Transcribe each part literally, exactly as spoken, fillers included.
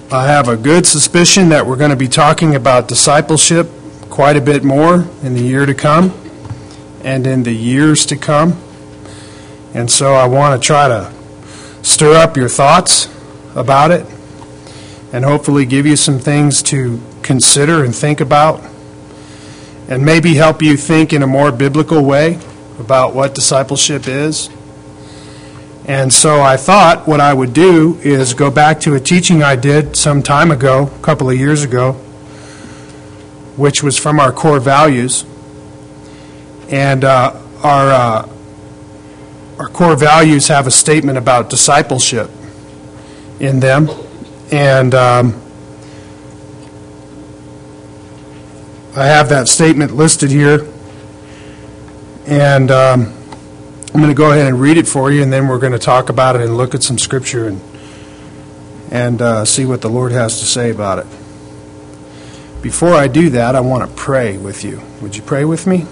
I have a good suspicion that we're going to be talking about discipleship quite a bit more in the year to come and in the years to come. And so I want to try to stir up your thoughts about it and hopefully give you some things to consider and think about and maybe help you think in a more biblical way about what discipleship is. And so I thought what I would do is go back to a teaching I did some time ago, a couple of years ago, which was from our core values. And uh, our uh, our core values have a statement about discipleship in them. And um, I have that statement listed here. And um, I'm going to go ahead and read it for you, and then we're going to talk about it and look at some scripture and and uh, see what the Lord has to say about it. Before I do that, I want to pray with you. Would you pray with me?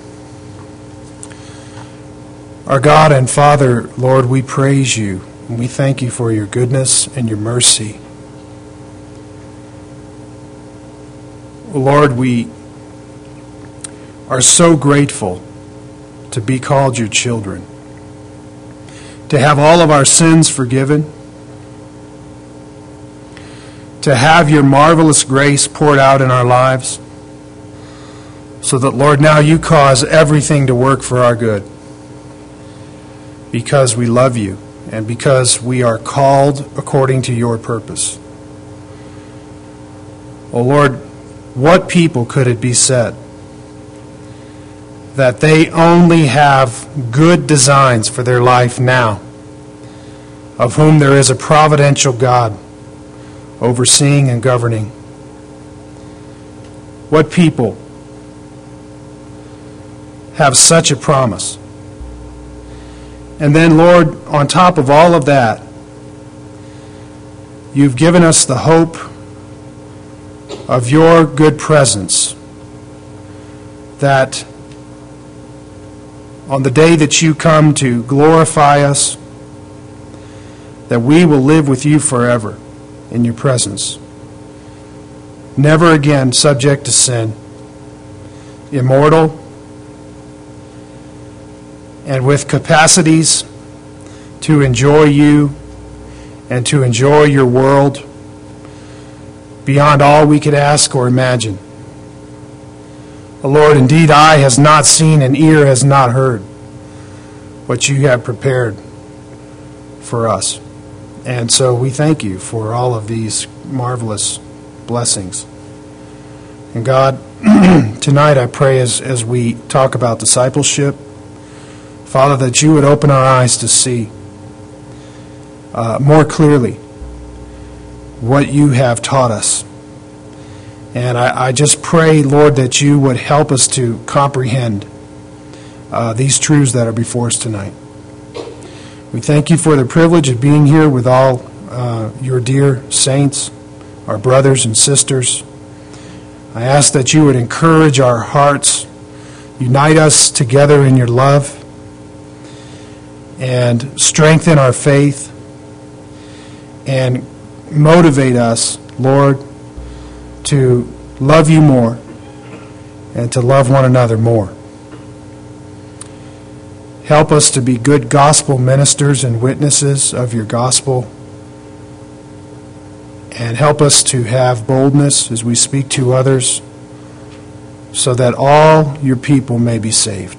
Our God and Father, Lord, we praise you, and we thank you for your goodness and your mercy. Lord, we are so grateful to be called your children, to have all of our sins forgiven, to have your marvelous grace poured out in our lives, so that, Lord, now you cause everything to work for our good, because we love you and because we are called according to your purpose. Oh, Lord, what people could it be said that they only have good designs for their life now, of whom there is a providential God overseeing and governing? What people have such a promise? And then, Lord, on top of all of that, you've given us the hope of your good presence, that on the day that you come to glorify us, that we will live with you forever in your presence, never again subject to sin, immortal, and with capacities to enjoy you and to enjoy your world beyond all we could ask or imagine. Oh, Lord, indeed, eye has not seen and ear has not heard what you have prepared for us. And so we thank you for all of these marvelous blessings. And God, tonight I pray as, as we talk about discipleship, Father, that you would open our eyes to see uh, more clearly what you have taught us. And I, I just pray, Lord, that you would help us to comprehend uh, these truths that are before us tonight. We thank you for the privilege of being here with all uh, your dear saints, our brothers and sisters. I ask that you would encourage our hearts, unite us together in your love, and strengthen our faith, and motivate us, Lord, to love you more and to love one another more. Help us to be good gospel ministers and witnesses of your gospel, and help us to have boldness as we speak to others, so that all your people may be saved.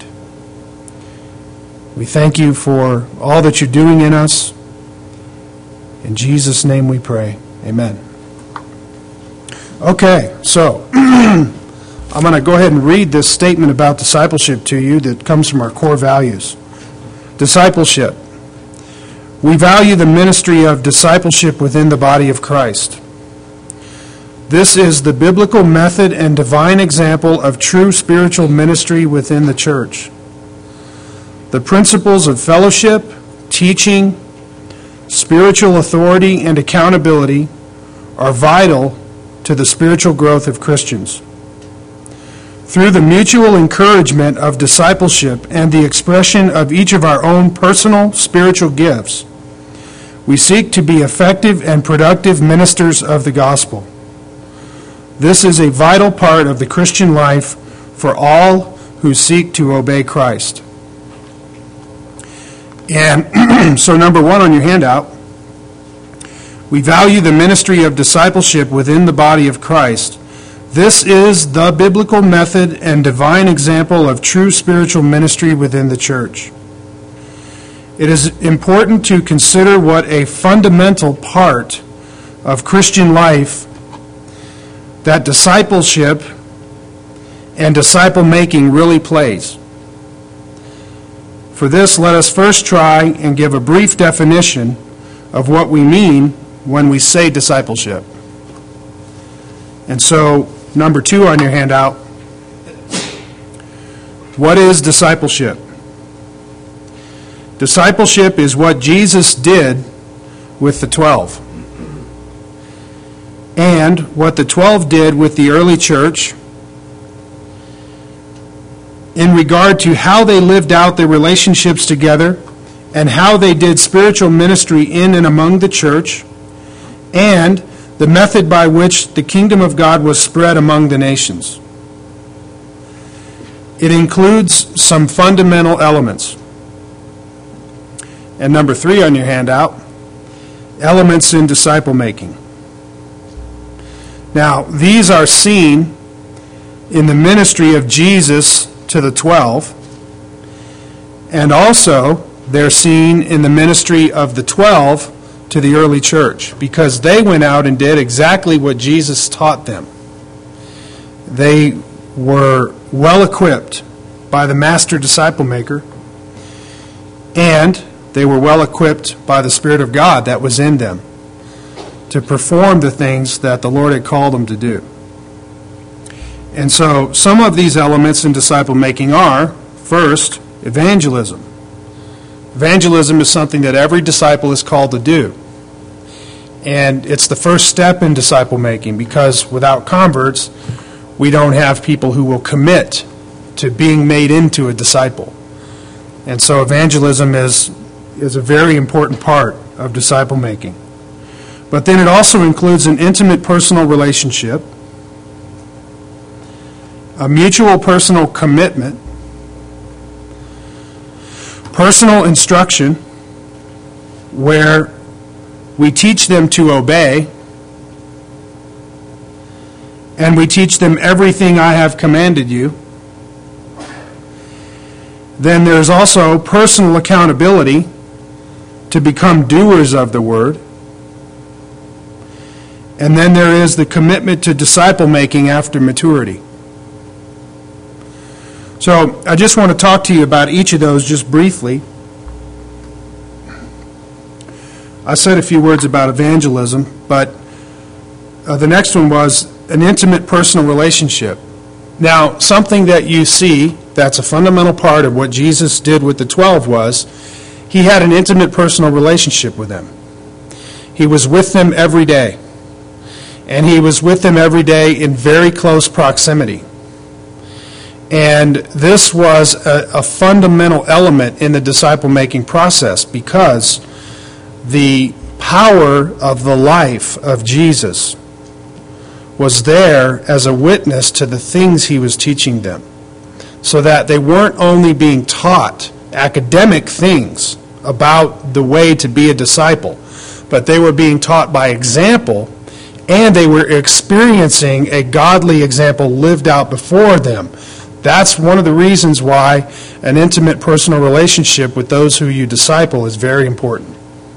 We thank you for all that you're doing in us. In Jesus' name we pray. Amen. Okay, so I'm going to go ahead and read this statement about discipleship to you that comes from our core values. Discipleship. We value the ministry of discipleship within the body of Christ. This is the biblical method and divine example of true spiritual ministry within the church. The principles of fellowship, teaching, spiritual authority, and accountability are vital to the spiritual growth of Christians. Through the mutual encouragement of discipleship and the expression of each of our own personal spiritual gifts, We seek to be effective and productive ministers of the gospel. This is a vital part of the Christian life for all who seek to obey Christ. And so number one on your handout, we value the ministry of discipleship within the body of Christ. This is the biblical method and divine example of true spiritual ministry within the church. It is important to consider what a fundamental part of Christian life that discipleship and disciple-making really plays. For this, let us first try and give a brief definition of what we mean when we say discipleship. And so, number two on your handout, what is discipleship? Discipleship is what Jesus did with the twelve, and what the twelve did with the early church in regard to how they lived out their relationships together and how they did spiritual ministry in and among the church, and the method by which the kingdom of God was spread among the nations. It includes some fundamental elements. And number three on your handout, elements in disciple making. Now, these are seen in the ministry of Jesus to the twelve, and also they're seen in the ministry of the twelve to the early church, because they went out and did exactly what Jesus taught them. They were well equipped by the master disciple maker, and they were well equipped by the Spirit of God that was in them to perform the things that the Lord had called them to do. And so some of these elements in disciple making are, first, evangelism. Evangelism is something that every disciple is called to do. And it's the first step in disciple making, because without converts, we don't have people who will commit to being made into a disciple. And so evangelism is, is a very important part of disciple making. But then it also includes an intimate personal relationship, a mutual personal commitment, personal instruction, where we teach them to obey, and we teach them everything I have commanded you. Then there's also personal accountability to become doers of the word. And then there is the commitment to disciple making after maturity. So I just want to talk to you about each of those just briefly. I said a few words about evangelism, but uh, the next one was an intimate personal relationship. Now, something that you see that's a fundamental part of what Jesus did with the twelve was he had an intimate personal relationship with them. He was with them every day. And he was with them every day in very close proximity. And this was a, a fundamental element in the disciple-making process, because the power of the life of Jesus was there as a witness to the things he was teaching them, so that they weren't only being taught academic things about the way to be a disciple, but they were being taught by example, and they were experiencing a godly example lived out before them. That's one of the reasons why an intimate personal relationship with those who you disciple is very important.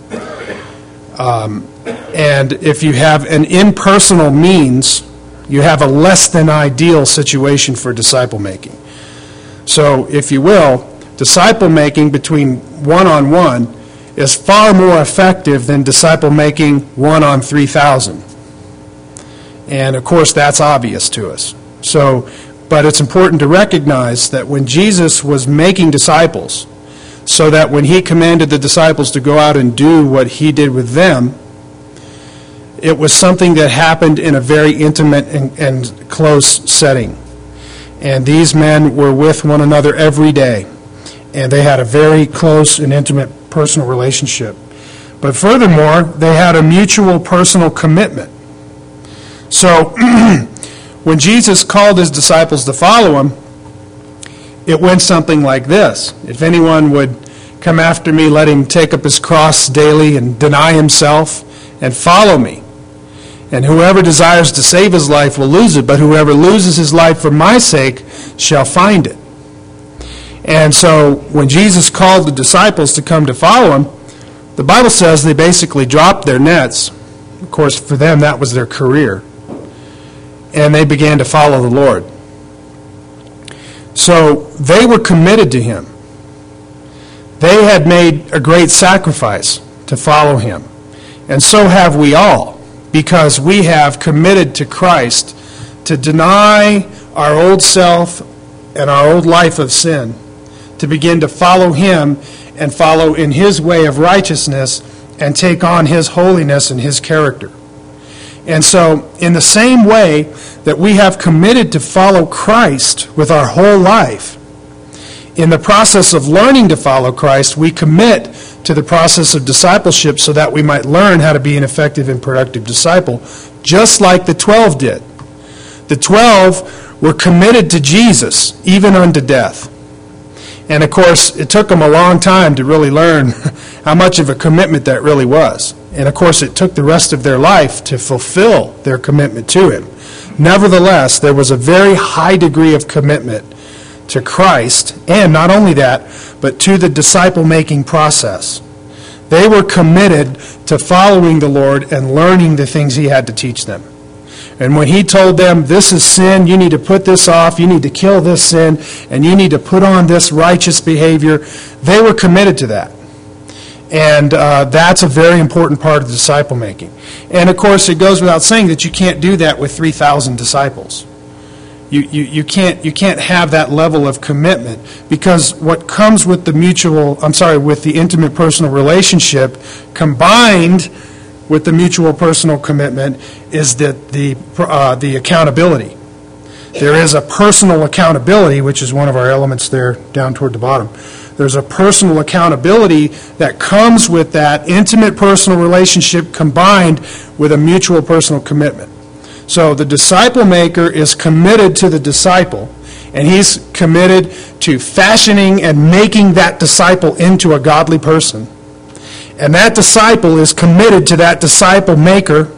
Um, and if you have an impersonal means, you have a less than ideal situation for disciple making. So, if you will, disciple making between one-on-one is far more effective than disciple making one on three thousand. And of course, that's obvious to us. So, but it's important to recognize that when Jesus was making disciples, so that when he commanded the disciples to go out and do what he did with them, it was something that happened in a very intimate and, and close setting. And these men were with one another every day, and they had a very close and intimate personal relationship. But furthermore, they had a mutual personal commitment. So when Jesus called his disciples to follow him, it went something like this. If anyone would come after me, let him take up his cross daily and deny himself and follow me. And whoever desires to save his life will lose it, but whoever loses his life for my sake shall find it. And so when Jesus called the disciples to come to follow him, the Bible says they basically dropped their nets. Of course, for them, that was their career. And they began to follow the Lord. So they were committed to him. They had made a great sacrifice to follow him. And so have we all, because we have committed to Christ to deny our old self and our old life of sin, to begin to follow him and follow in his way of righteousness and take on his holiness and his character. And so, in the same way that we have committed to follow Christ with our whole life, in the process of learning to follow Christ, we commit to the process of discipleship so that we might learn how to be an effective and productive disciple, just like the twelve did. The twelve were committed to Jesus, even unto death. And of course, it took them a long time to really learn how much of a commitment that really was. And of course, it took the rest of their life to fulfill their commitment to him. Nevertheless, there was a very high degree of commitment to Christ, and not only that, but to the disciple-making process. They were committed to following the Lord and learning the things he had to teach them. And when he told them, this is sin, you need to put this off, you need to kill this sin, and you need to put on this righteous behavior, they were committed to that. And uh, that's a very important part of disciple making. And of course, it goes without saying that you can't do that with three thousand disciples. You, you, you can't you can't have that level of commitment, because what comes with the mutual, I'm sorry, with the intimate personal relationship combined with the mutual personal commitment is that the uh, the accountability. There is a personal accountability, which is one of our elements there down toward the bottom. There's a personal accountability that comes with that intimate personal relationship combined with a mutual personal commitment. So the disciple maker is committed to the disciple, and he's committed to fashioning and making that disciple into a godly person. And that disciple is committed to that disciple maker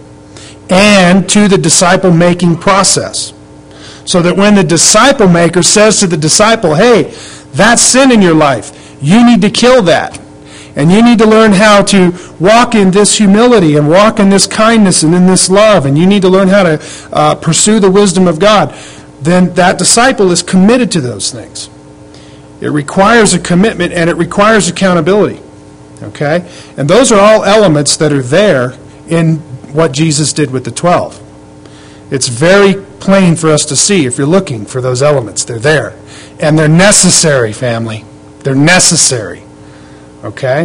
and to the disciple making process. So that when the disciple maker says to the disciple, hey, that's sin in your life, you need to kill that. And you need to learn how to walk in this humility and walk in this kindness and in this love. And you need to learn how to uh, pursue the wisdom of God. Then that disciple is committed to those things. It requires a commitment and it requires accountability. Okay? And those are all elements that are there in what Jesus did with the twelve. It's very plain for us to see if you're looking for those elements. They're there. And they're necessary, family. They're necessary. Okay?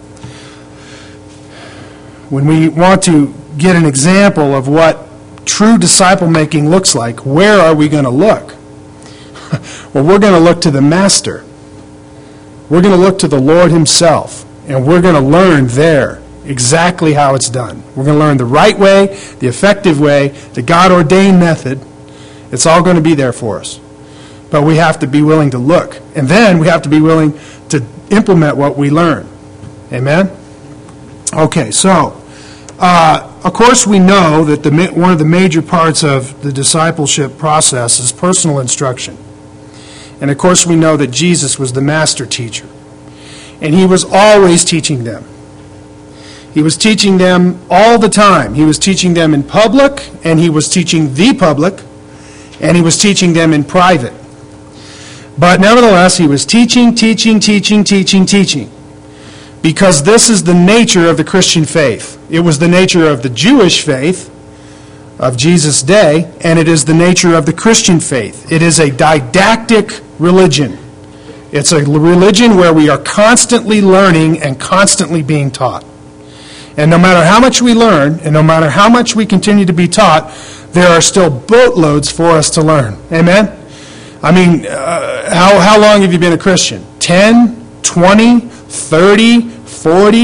When we want to get an example of what true disciple making looks like, where are we going to look? Well, we're going to look to the Master. We're going to look to the Lord himself, and we're going to learn there exactly how it's done. We're going to learn the right way, the effective way, the God-ordained method. It's all going to be there for us. But we have to be willing to look. And then we have to be willing to implement what we learn. Amen? Okay, so, uh, of course we know that the one of the major parts of the discipleship process is personal instruction. And of course we know that Jesus was the master teacher. And he was always teaching them. He was teaching them all the time. He was teaching them in public, and he was teaching the public, and he was teaching them in private. But nevertheless, he was teaching, teaching, teaching, teaching, teaching. Because this is the nature of the Christian faith. It was the nature of the Jewish faith of Jesus' day, and it is the nature of the Christian faith. It is a didactic religion. It's a religion where we are constantly learning and constantly being taught. And no matter how much we learn, and no matter how much we continue to be taught, there are still boatloads for us to learn. Amen? I mean, uh, how, how long have you been a Christian? ten, twenty, thirty, forty,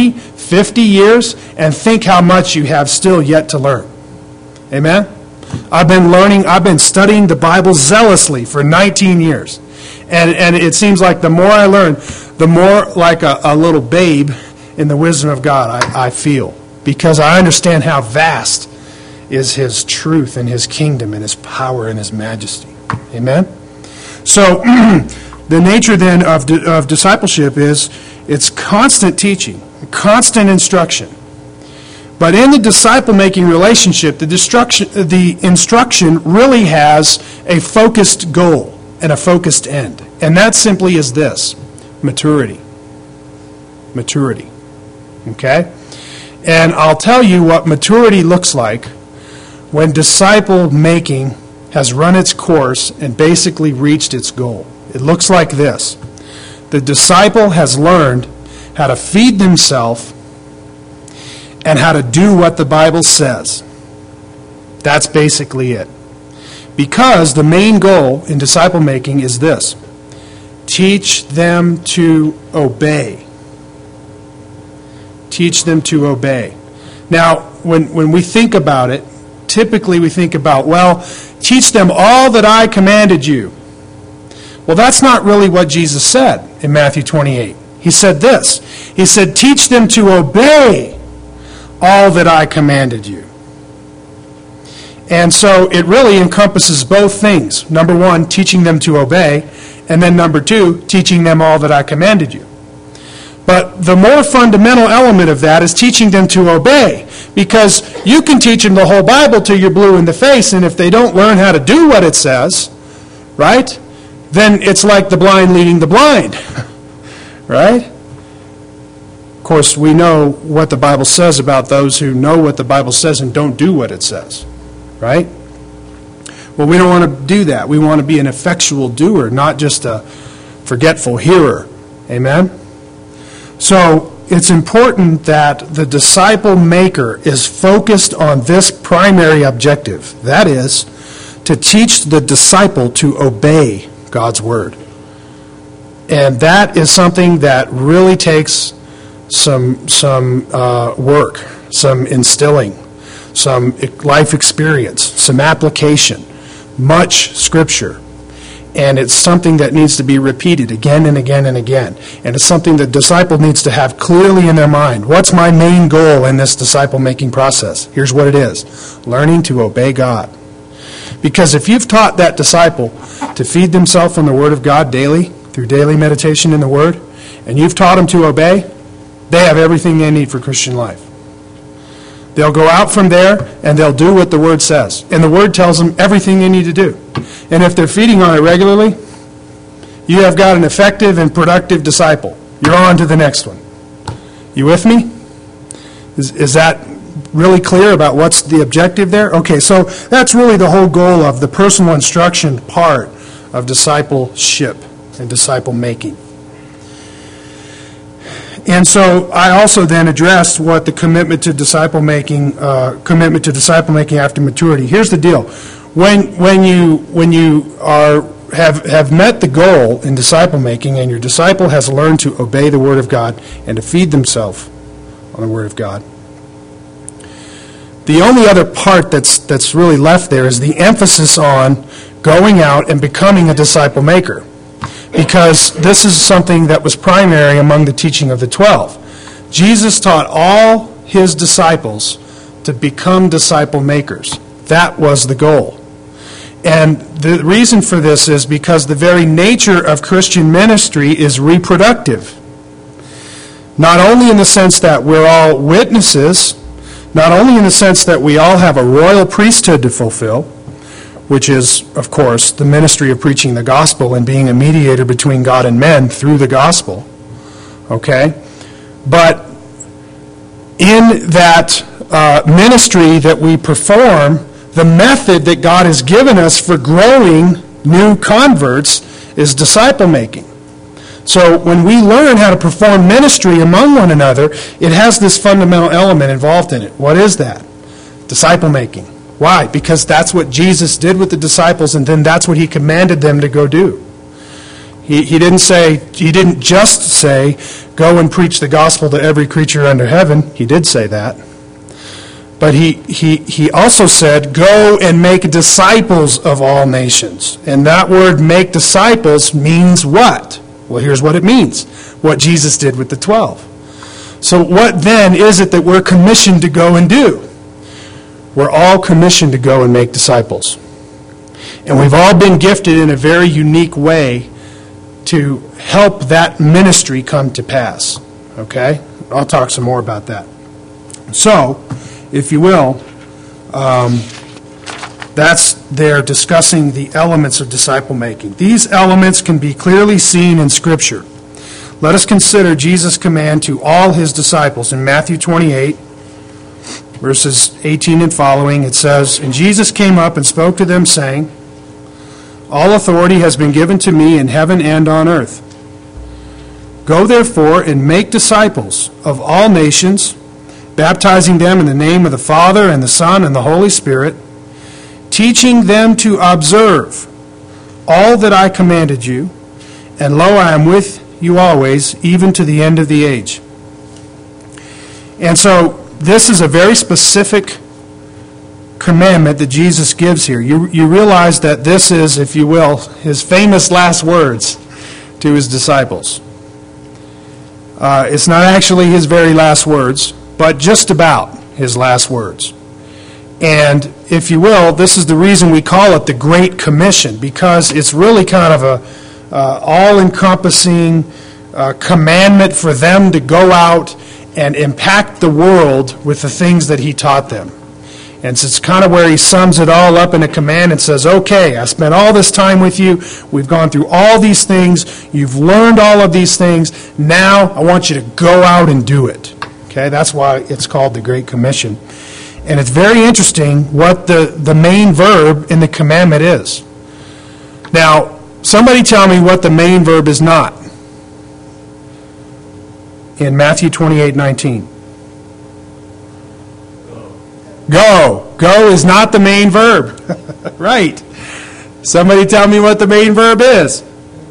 fifty years, and think how much you have still yet to learn. Amen? I've been learning, I've been studying the Bible zealously for nineteen years. And, and it seems like the more I learn, the more like a, a little babe in the wisdom of God I, I feel. Because I understand how vast is His truth and His kingdom and His power and His majesty. Amen? So, the nature then of, of discipleship is it's constant teaching, constant instruction. But in the disciple-making relationship, the, destruction, the instruction really has a focused goal and a focused end. And that simply is this: maturity. Maturity. Okay? And I'll tell you what maturity looks like when disciple-making has run its course and basically reached its goal. It looks like this. The disciple has learned how to feed themselves and how to do what the Bible says. That's basically it. Because the main goal in disciple making is this: teach them to obey. Teach them to obey. Now, when, when we think about it, typically we think about, well, teach them all that I commanded you. Well, that's not really what Jesus said in Matthew twenty-eight. He said this. He said, teach them to obey all that I commanded you. And so it really encompasses both things. Number one, teaching them to obey, and then number two, teaching them all that I commanded you. But the more fundamental element of that is teaching them to obey, because you can teach them the whole Bible till you're blue in the face, and if they don't learn how to do what it says, right, then it's like the blind leading the blind, right? Of course, we know what the Bible says about those who know what the Bible says and don't do what it says. Right? Well, we don't want to do that. We want to be an effectual doer, not just a forgetful hearer. Amen? So, it's important that the disciple maker is focused on this primary objective. That is, to teach the disciple to obey God's Word. And that is something that really takes some, some uh, work, some instilling, some life experience, some application, much Scripture. And it's something that needs to be repeated again and again and again. And it's something that disciple needs to have clearly in their mind. What's my main goal in this disciple-making process? Here's what it is: learning to obey God. Because if you've taught that disciple to feed themselves on the Word of God daily, through daily meditation in the Word, and you've taught them to obey, they have everything they need for Christian life. They'll go out from there and they'll do what the Word says. And the Word tells them everything they need to do. And if they're feeding on it regularly, you have got an effective and productive disciple. You're on to the next one. You with me? Is, is that really clear about what's the objective there? Okay, so that's really the whole goal of the personal instruction part of discipleship and disciple making. And so I also then addressed what the commitment to disciple making, uh, commitment to disciple making after maturity. Here's the deal: when when you when you are have have met the goal in disciple making, and your disciple has learned to obey the Word of God and to feed themselves on the Word of God, the only other part that's that's really left there is the emphasis on going out and becoming a disciple maker. Because this is something that was primary among the teaching of the twelve. Jesus taught all His disciples to become disciple makers. That was the goal. And the reason for this is because the very nature of Christian ministry is reproductive. Not only in the sense that we're all witnesses, not only in the sense that we all have a royal priesthood to fulfill, which is, of course, the ministry of preaching the gospel and being a mediator between God and men through the gospel. Okay? But in that uh, ministry that we perform, the method that God has given us for growing new converts is disciple making. So when we learn how to perform ministry among one another, it has this fundamental element involved in it. What is that? Disciple making. Why? Because that's what Jesus did with the disciples, and then that's what He commanded them to go do. He, he didn't say, he didn't just say, go and preach the gospel to every creature under heaven. He did say that. But he, he, he also said, go and make disciples of all nations. And that word, make disciples, means what? Well, here's what it means. What Jesus did with the twelve. So what then is it that we're commissioned to go and do? We're all commissioned to go and make disciples. And we've all been gifted in a very unique way to help that ministry come to pass. Okay? I'll talk some more about that. So, if you will, um, that's there discussing the elements of disciple making. These elements can be clearly seen in Scripture. Let us consider Jesus' command to all his disciples. In Matthew twenty-eight, verses eighteen and following, it says, And Jesus came up and spoke to them, saying, All authority has been given to me in heaven and on earth. Go therefore and make disciples of all nations, baptizing them in the name of the Father and the Son and the Holy Spirit, teaching them to observe all that I commanded you, and lo, I am with you always, even to the end of the age. And so, this is a very specific commandment that Jesus gives here. You, you realize that this is, if you will, his famous last words to his disciples. Uh, it's not actually his very last words, but just about his last words. And if you will, this is the reason we call it the Great Commission, because it's really kind of a uh, all-encompassing uh, commandment for them to go out and impact the world with the things that he taught them. And so it's kind of where he sums it all up in a command and says, okay, I spent all this time with you. We've gone through all these things. You've learned all of these things. Now I want you to go out and do it. Okay, that's why it's called the Great Commission. And it's very interesting what the, the main verb in the commandment is. Now, somebody tell me what the main verb is not in Matthew twenty-eight nineteen. Go. Go is not the main verb. Right. Somebody tell me what the main verb is.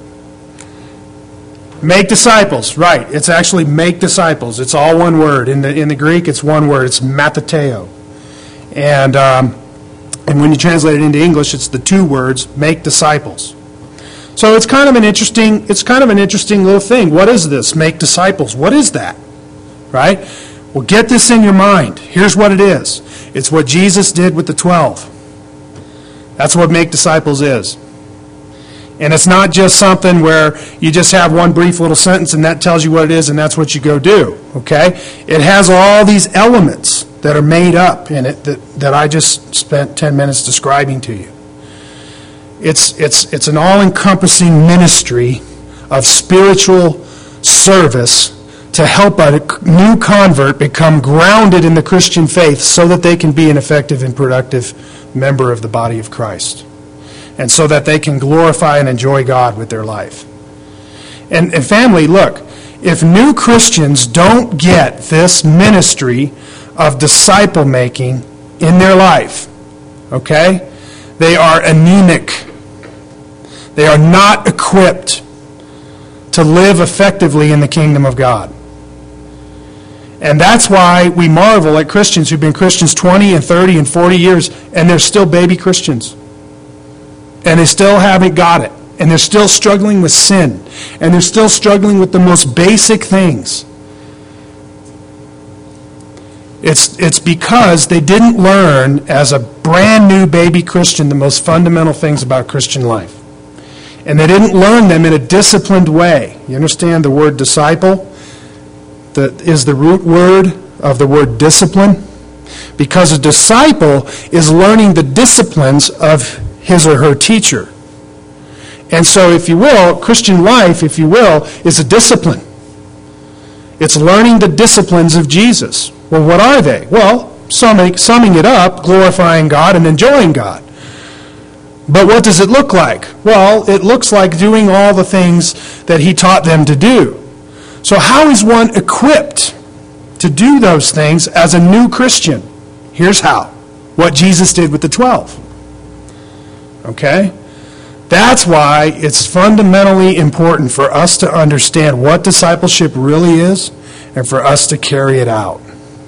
Make disciples. Right. It's actually make disciples. It's all one word. In the in the Greek, it's one word. It's matateo. And um, and when you translate it into English, it's the two words, make disciples. So it's kind of an interesting it's kind of an interesting little thing. What is this? Make disciples. What is that? Right? Well, get this in your mind. Here's what it is. It's what Jesus did with the twelve. That's what make disciples is. And it's not just something where you just have one brief little sentence and that tells you what it is and that's what you go do. Okay? It has all these elements that are made up in it that, that I just spent ten minutes describing to you. It's, it's, it's an all-encompassing ministry of spiritual service to help a new convert become grounded in the Christian faith so that they can be an effective and productive member of the body of Christ. And so that they can glorify and enjoy God with their life. And, and family, look, if new Christians don't get this ministry of disciple making in their life, okay, they are anemic. They are not equipped to live effectively in the kingdom of God. And that's why we marvel at Christians who've been Christians twenty and thirty and forty years, and they're still baby Christians. And they still haven't got it. And they're still struggling with sin. And they're still struggling with the most basic things. It's, it's because they didn't learn as a brand new baby Christian the most fundamental things about Christian life. And they didn't learn them in a disciplined way. You understand the word disciple? That is the root word of the word discipline. Because a disciple is learning the disciplines of his or her teacher. And so, if you will, Christian life, if you will, is a discipline. It's learning the disciplines of Jesus. Well, what are they? Well, summing, summing it up, glorifying God and enjoying God. But what does it look like? Well, it looks like doing all the things that he taught them to do. So how is one equipped to do those things as a new Christian? Here's how. What Jesus did with the twelve. Okay? That's why it's fundamentally important for us to understand what discipleship really is and for us to carry it out.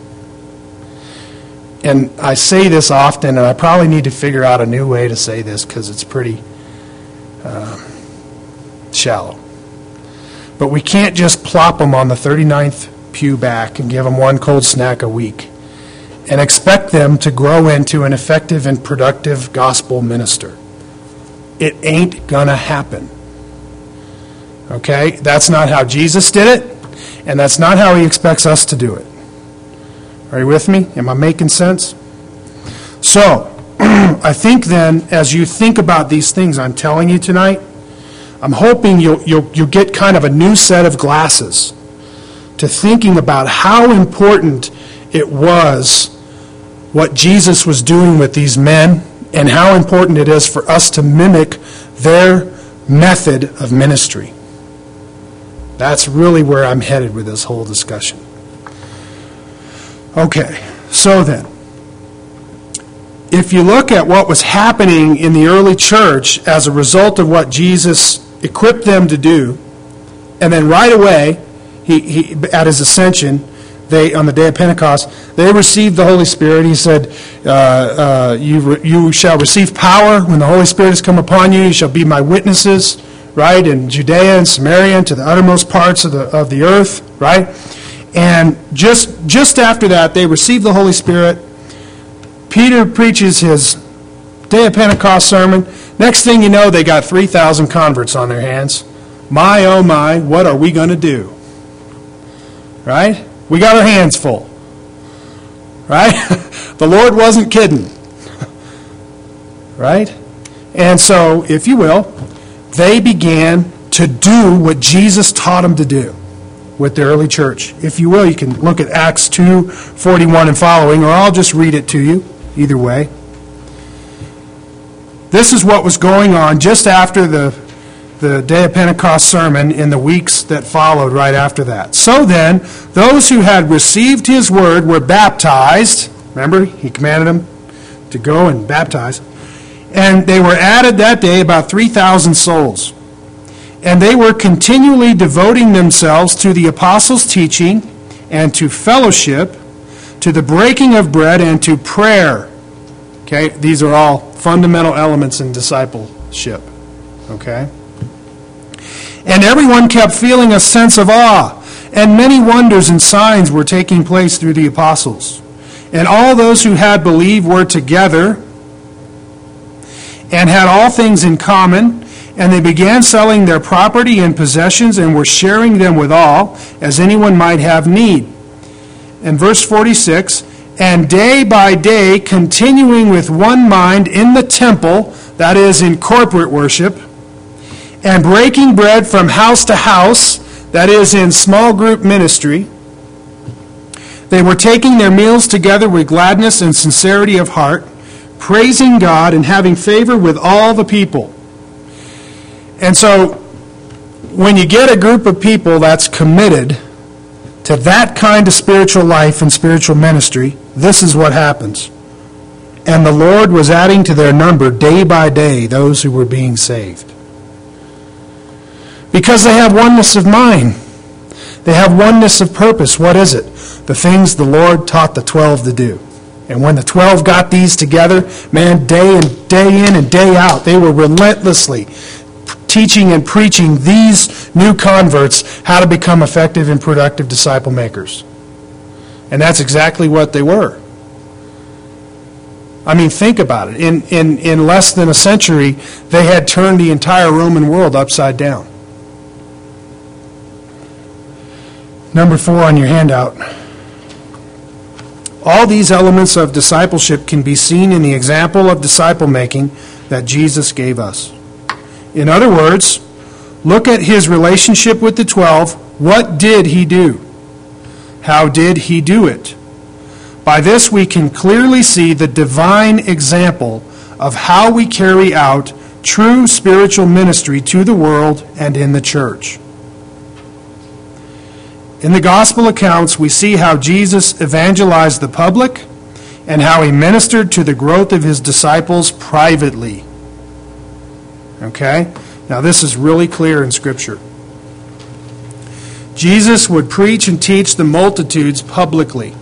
And I say this often, and I probably need to figure out a new way to say this because it's pretty uh, shallow. But we can't just plop them on the thirty-ninth pew back and give them one cold snack a week and expect them to grow into an effective and productive gospel minister. It ain't gonna happen. Okay? That's not how Jesus did it, and that's not how he expects us to do it. Are you with me? Am I making sense? So, I think then, as you think about these things I'm telling you tonight, I'm hoping you'll, you'll, you'll get kind of a new set of glasses to thinking about how important it was what Jesus was doing with these men and how important it is for us to mimic their method of ministry. That's really where I'm headed with this whole discussion. Okay, so then, if you look at what was happening in the early church as a result of what Jesus equipped them to do, and then right away, he, he at his ascension, they on the day of Pentecost, they received the Holy Spirit. He said, uh, uh, you, re, you shall receive power when the Holy Spirit has come upon you. You shall be my witnesses, right, in Judea and Samaria and to the uttermost parts of the of the earth, right? And just just after that, they received the Holy Spirit. Peter preaches his Day of Pentecost sermon. Next thing you know, they got three thousand converts on their hands. My, oh my, what are we going to do? Right? We got our hands full. Right? The Lord wasn't kidding. Right? And so, if you will, they began to do what Jesus taught them to do with the early church. If you will, you can look at Acts two forty-one and following, or I'll just read it to you, either way. This is what was going on just after the, the Day of Pentecost sermon in the weeks that followed right after that. So then, those who had received his word were baptized. Remember, he commanded them to go and baptize. And they were added that day about three thousand souls. And they were continually devoting themselves to the apostles' teaching and to fellowship, to the breaking of bread and to prayer. Okay, these are all fundamental elements in discipleship. Okay? And everyone kept feeling a sense of awe, and many wonders and signs were taking place through the apostles. And all those who had believed were together and had all things in common, and they began selling their property and possessions and were sharing them with all, as anyone might have need. And verse forty-six, and day by day, continuing with one mind in the temple, that is, in corporate worship, and breaking bread from house to house, that is, in small group ministry, they were taking their meals together with gladness and sincerity of heart, praising God and having favor with all the people. And so, when you get a group of people that's committed to that kind of spiritual life and spiritual ministry, this is what happens. And the Lord was adding to their number day by day those who were being saved. Because they have oneness of mind. They have oneness of purpose. What is it? The things the Lord taught the twelve to do. And when the twelve got these together, man, day and day in and day out, they were relentlessly teaching and preaching these new converts how to become effective and productive disciple makers. And that's exactly what they were. I mean, think about it. In, in, in less than a century, they had turned the entire Roman world upside down. Number four on your handout. All these elements of discipleship can be seen in the example of disciple making that Jesus gave us. In other words, look at his relationship with the twelve. What did he do? How did he do it? By this we can clearly see the divine example of how we carry out true spiritual ministry to the world and in the church. In the gospel accounts, we see how Jesus evangelized the public and how he ministered to the growth of his disciples privately. Okay? Now this is really clear in Scripture. Jesus would preach and teach the multitudes publicly.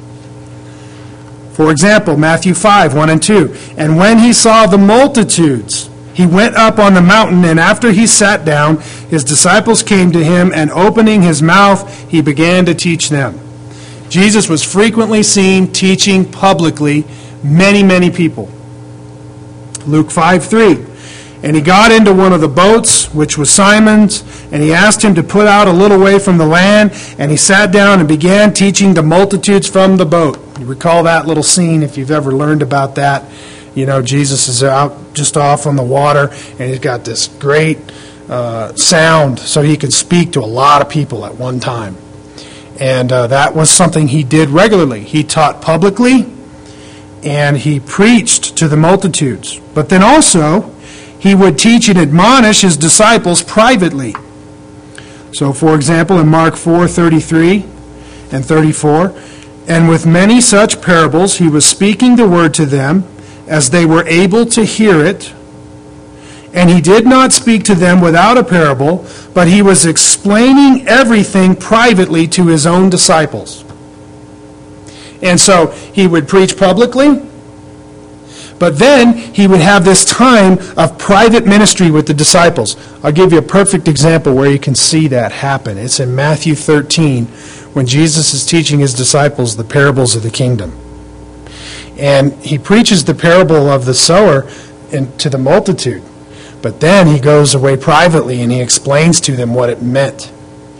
For example, Matthew five, one and two. And when he saw the multitudes, he went up on the mountain, and after he sat down, his disciples came to him, and opening his mouth, he began to teach them. Jesus was frequently seen teaching publicly many, many people. Luke five, three. And he got into one of the boats, which was Simon's, and he asked him to put out a little way from the land, and he sat down and began teaching the multitudes from the boat. You recall that little scene if you've ever learned about that. You know, Jesus is out just off on the water, and he's got this great uh, sound so he could speak to a lot of people at one time. And uh, that was something he did regularly. He taught publicly, and he preached to the multitudes. But then also, he would teach and admonish his disciples privately. So, for example, in Mark four, thirty-three and thirty-four, and with many such parables he was speaking the word to them as they were able to hear it. And he did not speak to them without a parable, but he was explaining everything privately to his own disciples. And so he would preach publicly, but then he would have this time of private ministry with the disciples. I'll give you a perfect example where you can see that happen. It's in Matthew thirteen when Jesus is teaching his disciples the parables of the kingdom. And he preaches the parable of the sower to the multitude. But then he goes away privately and he explains to them what it meant.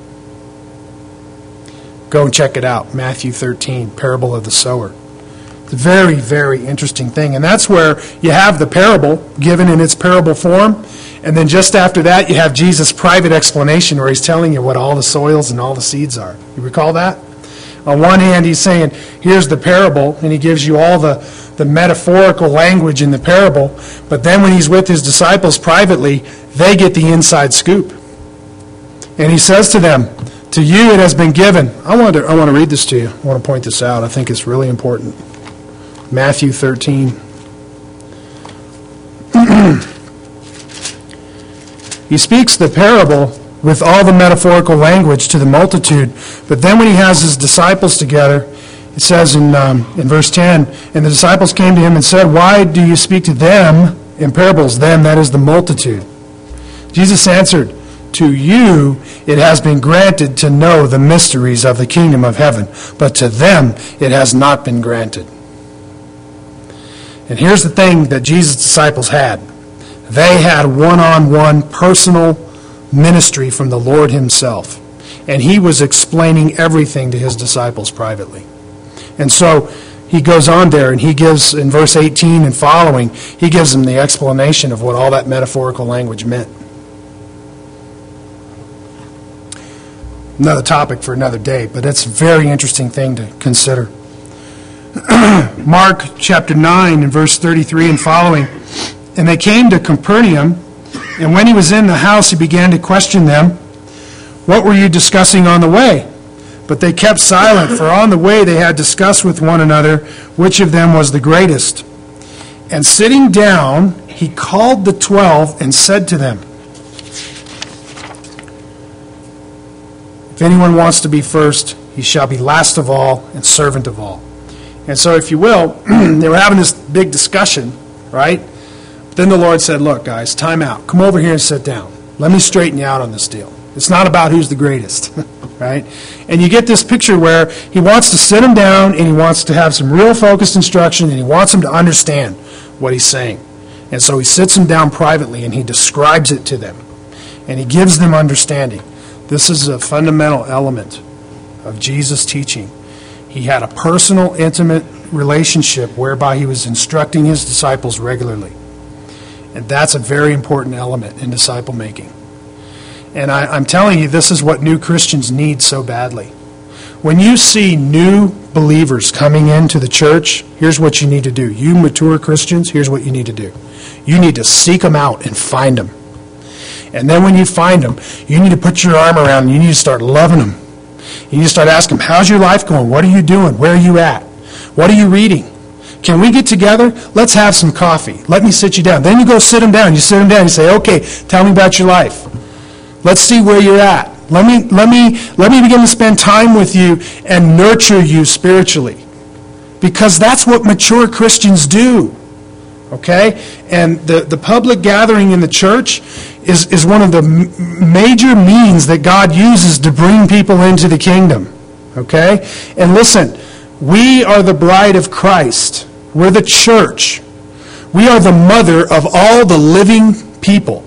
Go and check it out. Matthew thirteen, parable of the sower. It's a very, very interesting thing. And that's where you have the parable given in its parable form. And then just after that, you have Jesus' private explanation where he's telling you what all the soils and all the seeds are. You recall that? On one hand, he's saying, here's the parable, and he gives you all the, the metaphorical language in the parable. But then when he's with his disciples privately, they get the inside scoop. And he says to them, to you it has been given. I want to, I want to read this to you. I want to point this out. I think it's really important. Matthew thirteen. He speaks the parable with all the metaphorical language to the multitude, but then when he has his disciples together, it says in, um, in verse ten, and the disciples came to him and said, why do you speak to them in parables? Them, that is the multitude. Jesus answered, to you it has been granted to know the mysteries of the kingdom of heaven, but to them it has not been granted. And here's the thing that Jesus' disciples had. They had one-on-one personal ministry from the Lord himself. And he was explaining everything to his disciples privately. And so he goes on there and he gives, in verse eighteen and following, he gives them the explanation of what all that metaphorical language meant. Another topic for another day, but it's a very interesting thing to consider. Mark chapter nine and verse thirty-three and following. And they came to Capernaum, and when he was in the house, he began to question them, what were you discussing on the way? But they kept silent, for on the way they had discussed with one another which of them was the greatest. And sitting down, he called the twelve and said to them, if anyone wants to be first, he shall be last of all and servant of all. And so, if you will, they were having this big discussion, right? But then the Lord said, look, guys, time out. Come over here and sit down. Let me straighten you out on this deal. It's not about who's the greatest, right? And you get this picture where he wants to sit them down and he wants to have some real focused instruction and he wants them to understand what he's saying. And so he sits them down privately and he describes it to them. And he gives them understanding. This is a fundamental element of Jesus' teaching. He had a personal, intimate relationship whereby he was instructing his disciples regularly. And that's a very important element in disciple making. And I, I'm telling you, this is what new Christians need so badly. When you see new believers coming into the church, here's what you need to do. You mature Christians, here's what you need to do. You need to seek them out and find them. And then when you find them, you need to put your arm around them. You need to start loving them. You need to start asking them, how's your life going? What are you doing? Where are you at? What are you reading? Can we get together? Let's have some coffee. Let me sit you down. Then you go sit them down. You sit them down. You say, okay, tell me about your life. Let's see where you're at. Let me, let me, let me begin to spend time with you and nurture you spiritually. Because that's what mature Christians do. Okay? And the, the public gathering in the church is, is one of the m- major means that God uses to bring people into the kingdom. Okay? And listen, we are the bride of Christ. We're the church. We are the mother of all the living people.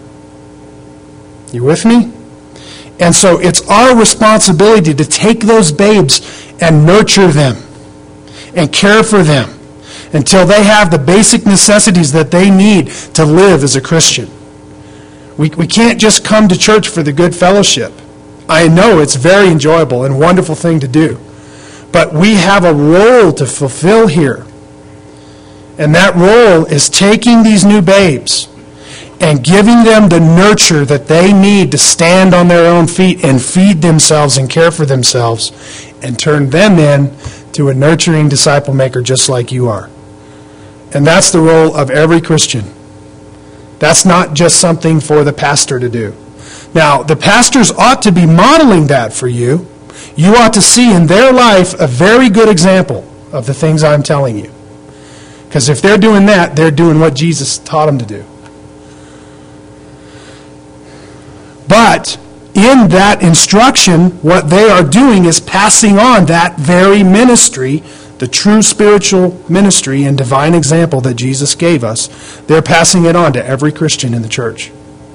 You with me? And so it's our responsibility to take those babes and nurture them and care for them until they have the basic necessities that they need to live as a Christian. We, we can't just come to church for the good fellowship. I know it's very enjoyable and wonderful thing to do. But we have a role to fulfill here. And that role is taking these new babes and giving them the nurture that they need to stand on their own feet and feed themselves and care for themselves and turn them in to a nurturing disciple maker just like you are. And that's the role of every Christian. That's not just something for the pastor to do. Now, the pastors ought to be modeling that for you. You ought to see in their life a very good example of the things I'm telling you. Because if they're doing that, they're doing what Jesus taught them to do. But in that instruction, what they are doing is passing on that very ministry, the true spiritual ministry and divine example that Jesus gave us. They're passing it on to every Christian in the church.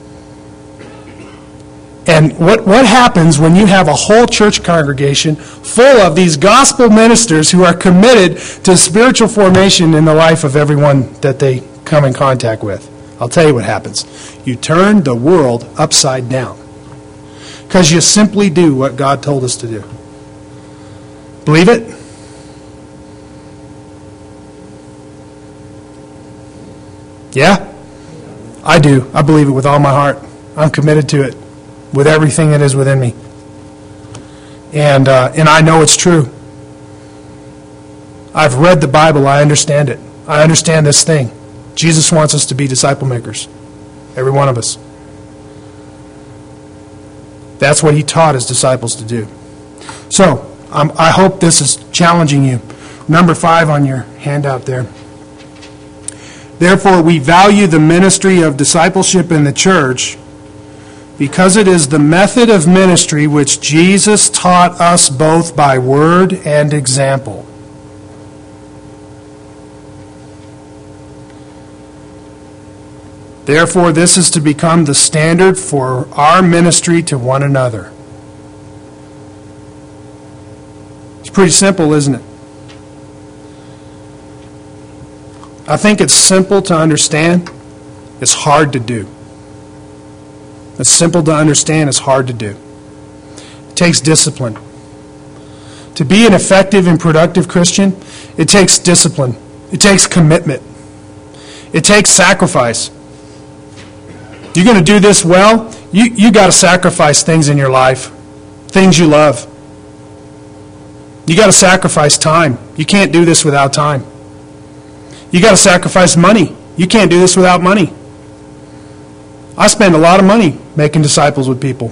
And what, what happens when you have a whole church congregation full of these gospel ministers who are committed to spiritual formation in the life of everyone that they come in contact with? I'll tell you what happens. You turn the world upside down. Because you simply do what God told us to do. Believe it? Yeah? I do. I believe it with all my heart. I'm committed to it with everything that is within me. And uh, and I know it's true. I've read the Bible. I understand it. I understand this thing. Jesus wants us to be disciple makers. Every one of us. That's what he taught his disciples to do. So, um, I hope this is challenging you. Number five on your handout there. Therefore, we value the ministry of discipleship in the church because it is the method of ministry which Jesus taught us both by word and example. Therefore, this is to become the standard for our ministry to one another. It's pretty simple, isn't it? I think it's simple to understand. It's hard to do. It's simple to understand. It's hard to do. It takes discipline. To be an effective and productive Christian, it takes discipline. It takes commitment. It takes sacrifice. You're going to do this well, you you got to sacrifice things in your life, things you love. You got to sacrifice time. You can't do this without time. You got to sacrifice money. You can't do this without money. I spend a lot of money making disciples with people.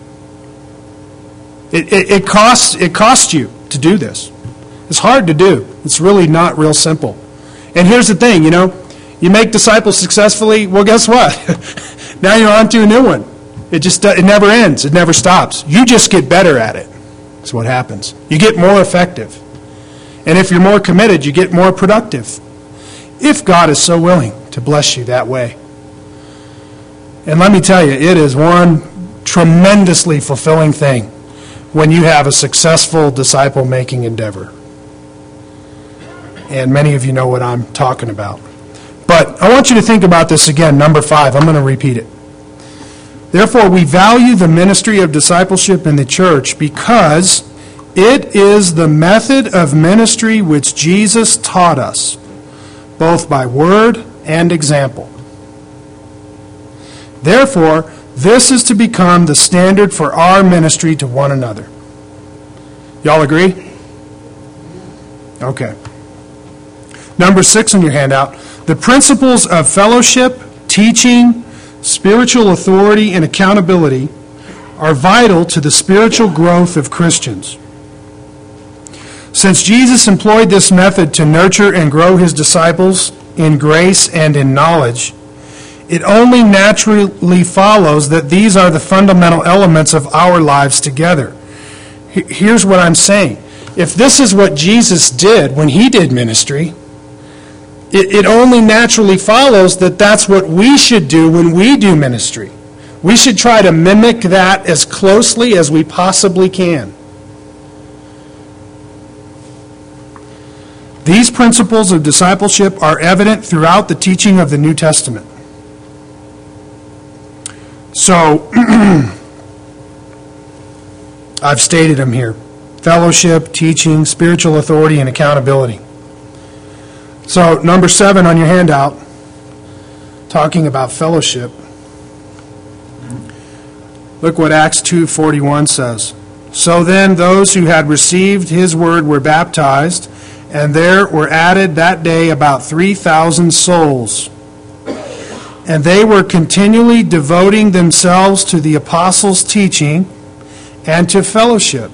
It, it, it costs it costs you to do this. It's hard to do. It's really not real simple. And here's the thing, you know, you make disciples successfully, well, guess what? Now you're on to a new one. It just it never ends. It never stops. You just get better at it. That's what happens. You get more effective. And if you're more committed, you get more productive. If God is so willing to bless you that way. And let me tell you, it is one tremendously fulfilling thing when you have a successful disciple-making endeavor. And many of you know what I'm talking about. But I want you to think about this again, number five. I'm going to repeat it. Therefore, we value the ministry of discipleship in the church because it is the method of ministry which Jesus taught us, both by word and example. Therefore, this is to become the standard for our ministry to one another. Y'all agree? Okay. Number six on your handout, the principles of fellowship, teaching, spiritual authority, and accountability are vital to the spiritual growth of Christians. Since Jesus employed this method to nurture and grow his disciples in grace and in knowledge, it only naturally follows that these are the fundamental elements of our lives together. Here's what I'm saying. If this is what Jesus did when he did ministry, it, it only naturally follows that that's what we should do when we do ministry. We should try to mimic that as closely as we possibly can. These principles of discipleship are evident throughout the teaching of the New Testament. So, I've stated them here. Fellowship, teaching, spiritual authority, and accountability. So, number seven on your handout, talking about fellowship. Look what Acts two forty-one says. So then those who had received his word were baptized, and there were added that day about three thousand souls. And they were continually devoting themselves to the apostles' teaching and to fellowship,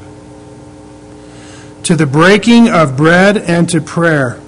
to the breaking of bread and to prayer.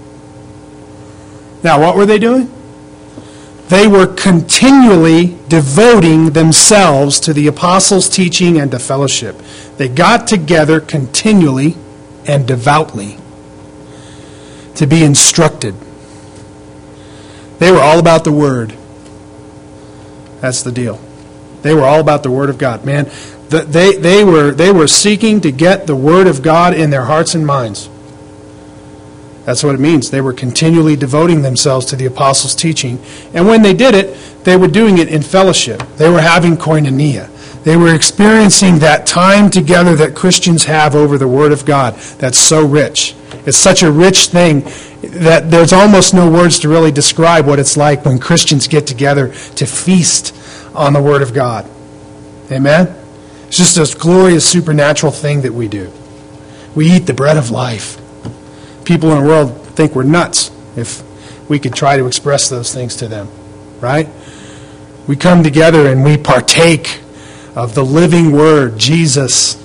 Now, what were they doing? They were continually devoting themselves to the apostles' teaching and to fellowship. They got together continually and devoutly to be instructed. They were all about the Word. That's the deal. They were all about the Word of God. Man, the, they, they, were, they were seeking to get the Word of God in their hearts and minds. That's what it means. They were continually devoting themselves to the apostles' teaching. And when they did it, they were doing it in fellowship. They were having koinonia. They were experiencing that time together that Christians have over the Word of God. That's so rich. It's such a rich thing that there's almost no words to really describe what it's like when Christians get together to feast on the Word of God. Amen? It's just this glorious supernatural thing that we do. We eat the bread of life. People in the world think we're nuts if we could try to express those things to them, right? We come together and we partake of the living Word, Jesus,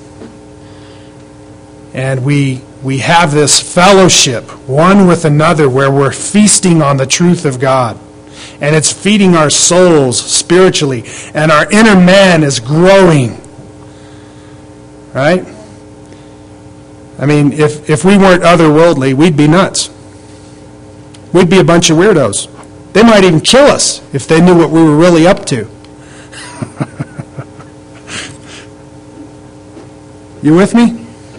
and we we have this fellowship one with another where we're feasting on the truth of God, and it's feeding our souls spiritually, and our inner man is growing, right? I mean, if, if we weren't otherworldly, we'd be nuts. We'd be a bunch of weirdos. They might even kill us if they knew what we were really up to. You with me?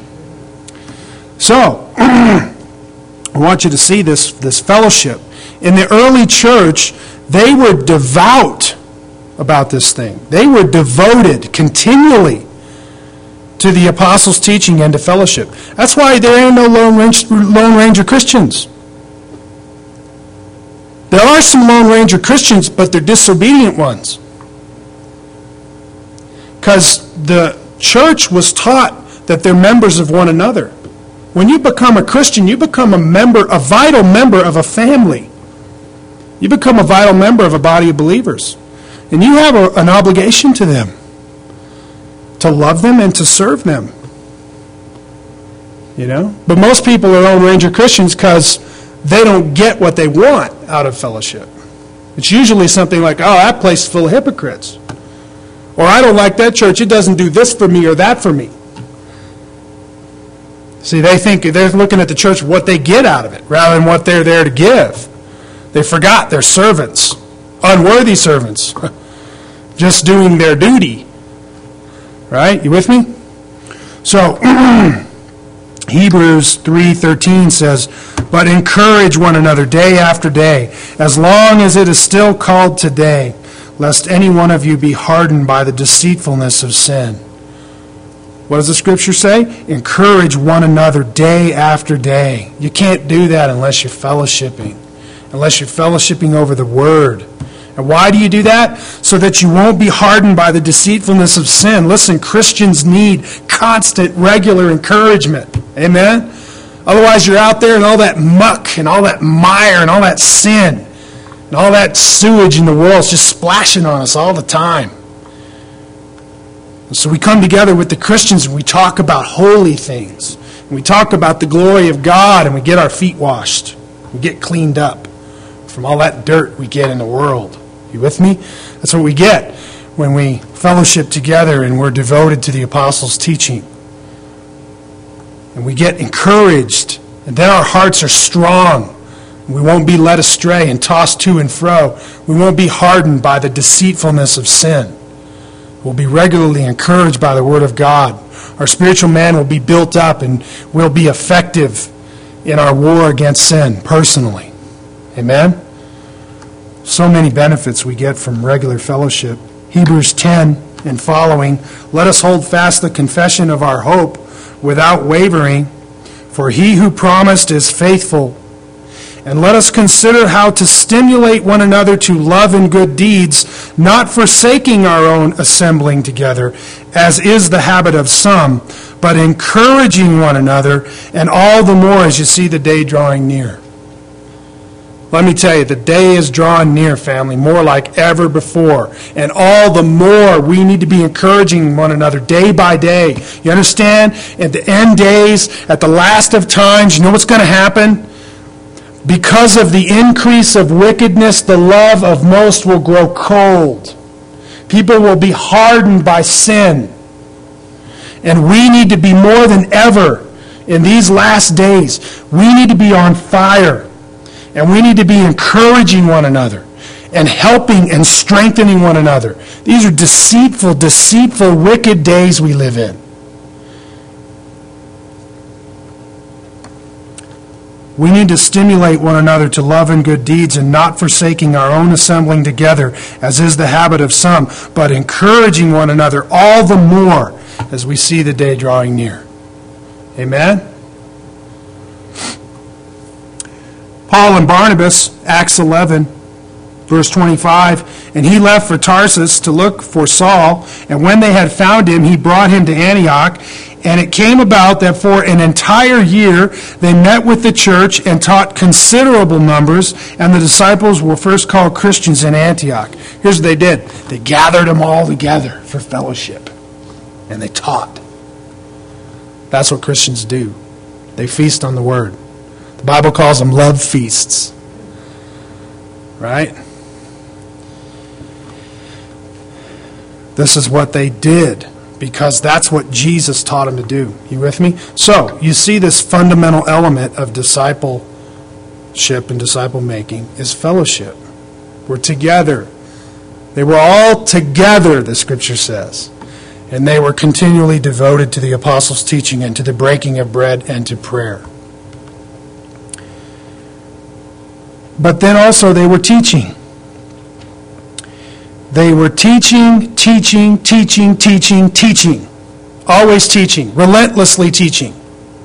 So, I want you to see this, this fellowship. In the early church, they were devout about this thing. They were devoted continually to the apostles' teaching and to fellowship. That's why there ain't no Lone Ranger, Lone Ranger Christians. There are some Lone Ranger Christians, but they're disobedient ones. Because the church was taught that they're members of one another. When you become a Christian, you become a member, a vital member of a family. You become a vital member of a body of believers. And you have a, an obligation to them, to love them and to serve them. You know? But most people are Lone Ranger Christians because they don't get what they want out of fellowship. It's usually something like, oh, that place is full of hypocrites. Or I don't like that church, it doesn't do this for me or that for me. See, they think they're looking at the church what they get out of it rather than what they're there to give. They forgot they're servants, unworthy servants, just doing their duty. Right? You with me? So, Hebrews three thirteen says, but encourage one another day after day, as long as it is still called today, lest any one of you be hardened by the deceitfulness of sin. What does the Scripture say? Encourage one another day after day. You can't do that unless you're fellowshipping, unless you're fellowshipping over the Word. And why do you do that? So that you won't be hardened by the deceitfulness of sin. Listen, Christians need constant, regular encouragement. Amen? Otherwise, you're out there in all that muck and all that mire and all that sin and all that sewage in the world is just splashing on us all the time. And so we come together with the Christians and we talk about holy things. And we talk about the glory of God and we get our feet washed. We get cleaned up from all that dirt we get in the world. You with me? That's what we get when we fellowship together and we're devoted to the apostles' teaching. And we get encouraged, and then our hearts are strong. We won't be led astray and tossed to and fro. We won't be hardened by the deceitfulness of sin. We'll be regularly encouraged by the Word of God. Our spiritual man will be built up and will be effective in our war against sin personally. Amen? So many benefits we get from regular fellowship. Hebrews ten and following, let us hold fast the confession of our hope without wavering, for he who promised is faithful. And let us consider how to stimulate one another to love and good deeds, not forsaking our own assembling together, as is the habit of some, but encouraging one another, and all the more as you see the day drawing near. Let me tell you, the day is drawing near, family, more like ever before. And all the more we need to be encouraging one another day by day. You understand? At the end days, at the last of times, you know what's going to happen? Because of the increase of wickedness, the love of most will grow cold. People will be hardened by sin. And we need to be more than ever in these last days. We need to be on fire. And we need to be encouraging one another and helping and strengthening one another. These are deceitful, deceitful, wicked days we live in. We need to stimulate one another to love and good deeds and not forsaking our own assembling together, as is the habit of some, but encouraging one another all the more as we see the day drawing near. Amen? Paul and Barnabas, Acts eleven, verse twenty-five, and he left for Tarsus to look for Saul, and when they had found him, he brought him to Antioch. And it came about that for an entire year they met with the church and taught considerable numbers, and the disciples were first called Christians in Antioch. Here's what they did. They gathered them all together for fellowship, and they taught. That's what Christians do. They feast on the Word. The Bible calls them love feasts. Right? This is what they did, because that's what Jesus taught them to do. You with me? So, you see this fundamental element of discipleship and disciple making is fellowship. We're together. They were all together, the Scripture says. And they were continually devoted to the apostles' teaching and to the breaking of bread and to prayer. But then also they were teaching. They were teaching, teaching, teaching, teaching, teaching. Always teaching, relentlessly teaching.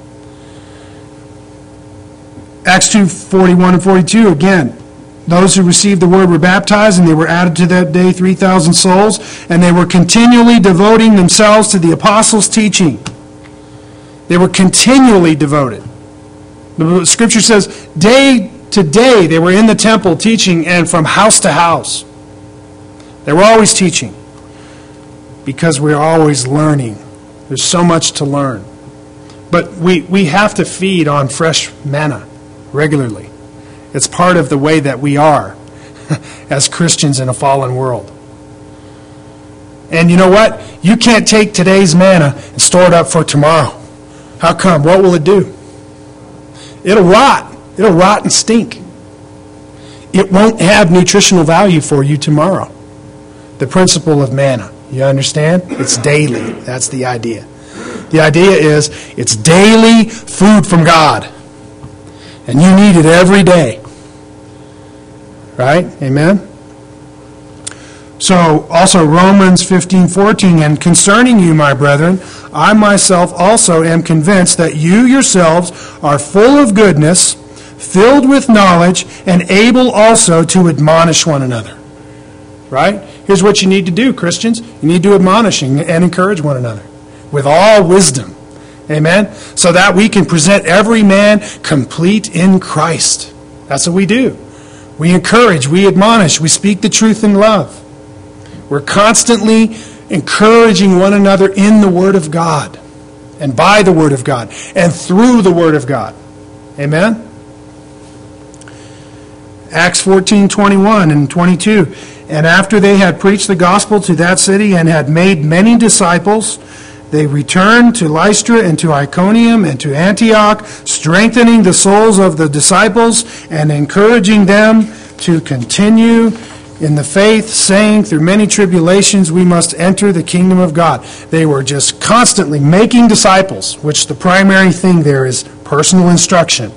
Acts two, forty-one and forty-two, again. Those who received the word were baptized, and they were added to that day three thousand souls, and they were continually devoting themselves to the apostles' teaching. They were continually devoted. The Scripture says, day to day they were in the temple teaching, and from house to house. They were always teaching, because we're always learning. There's so much to learn. But we, we have to feed on fresh manna regularly. It's part of the way that we are as Christians in a fallen world. And you know what? You can't take today's manna and store it up for tomorrow. How come? What will it do? It'll rot. It'll rot and stink. It won't have nutritional value for you tomorrow. The principle of manna. You understand? It's daily. That's the idea. The idea is it's daily food from God. And you need it every day. Right? Amen? So, also Romans fifteen fourteen, and concerning you, my brethren, I myself also am convinced that you yourselves are full of goodness, filled with knowledge, and able also to admonish one another. Right? Here's what you need to do, Christians. You need to admonish and encourage one another with all wisdom Amen? So that we can present every man complete in Christ. That's what we do. We encourage, we admonish, we speak the truth in love. We're constantly encouraging one another in the Word of God, and by the Word of God, and through the Word of God. Amen? Acts fourteen, twenty-one and twenty-two. And after they had preached the gospel to that city and had made many disciples, they returned to Lystra and to Iconium and to Antioch, strengthening the souls of the disciples and encouraging them to continue in the faith, saying, through many tribulations we must enter the kingdom of God. They were just constantly making disciples, which the primary thing there is personal instruction.